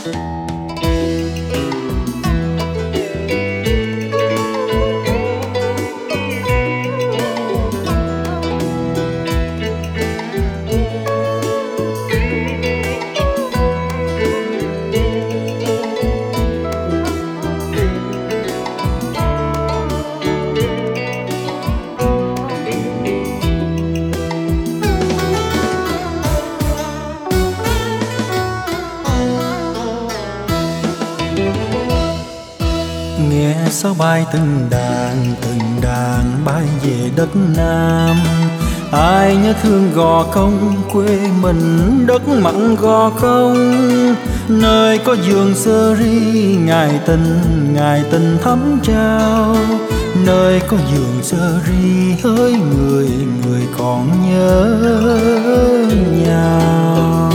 Nghe sao bay từng đàn bay về đất Nam. Ai nhớ thương Gò Công quê mình, đất mặn Gò Công, nơi có vườn sơ ri ngày tình thắm trao. Nơi có vườn sơ ri hỡi người người còn nhớ nhau.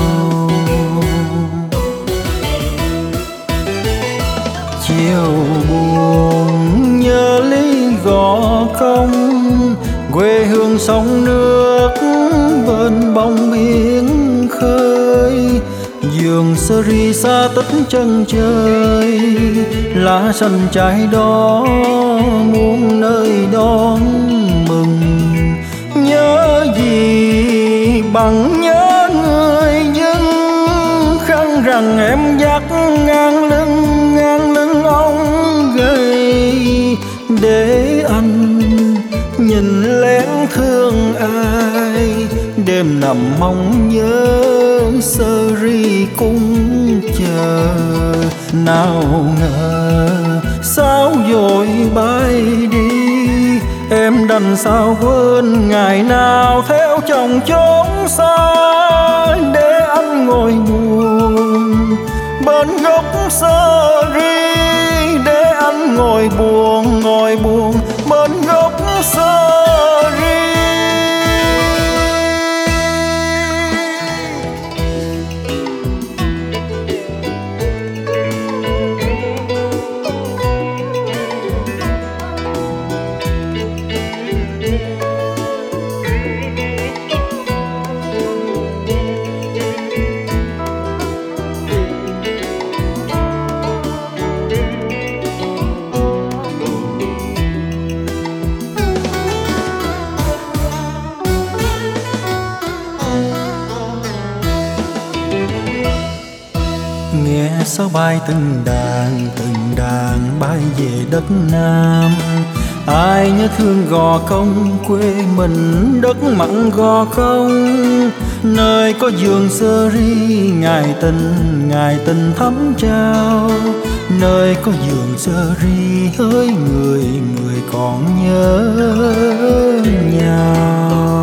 Chiều buồn nhớ lý Gò Công, quê hương sông nước bên bóng biển khơi. Vườn sơ ri xa tích chân trời, lá xanh trái đó muôn nơi đón mừng. Nhớ gì bằng nhớ người dân, khăn rằng em dắt ngang lưng ông gầy. Để anh nhìn lén thương ai, đêm nằm mong nhớ sơ ri cung chờ. Nào ngờ sao vội bay đi, em đành sao quên ngày nào theo chồng chốn xa. Để anh ngồi buồn bên gốc sơ ri, để anh ngồi buồn bên gốc sơ ri. Nghe sao bay từng đàn bay về đất Nam. Ai nhớ thương Gò Công quê mình, đất mặn Gò Công, nơi có vườn sơ ri ngày tình thắm trao. Nơi có vườn sơ ri hỡi người người còn nhớ nhau.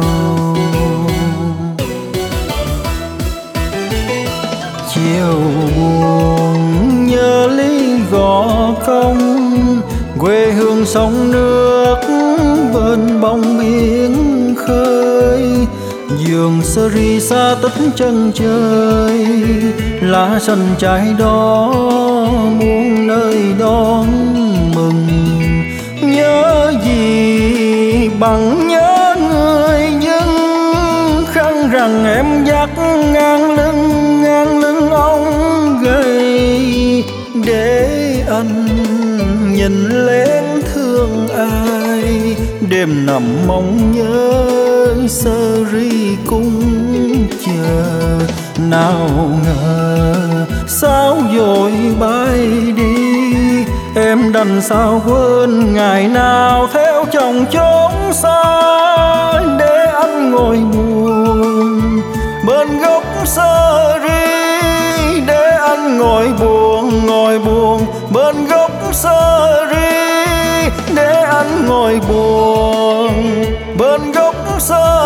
Chiều buồn nhớ lý Gò Công, quê hương sông nước bên bóng biển khơi. Vườn sơ ri xa tích chân trời, lá xanh trái đó muôn nơi đón mừng. Nhớ gì bằng nhớ người dân, khăn rằng em dắt ngang lưng ông gầy. Để anh nhìn lén thương ai, đêm nằm mong nhớ sơ ri cung chờ. Nào ngờ sao vội bay đi, em đành sao quên ngày nào theo chồng chốn xa. Để anh ngồi buồn bên gốc sơ ri, để anh ngồi buồn bên gốc sơ ri, để anh ngồi buồn bên gốc sơ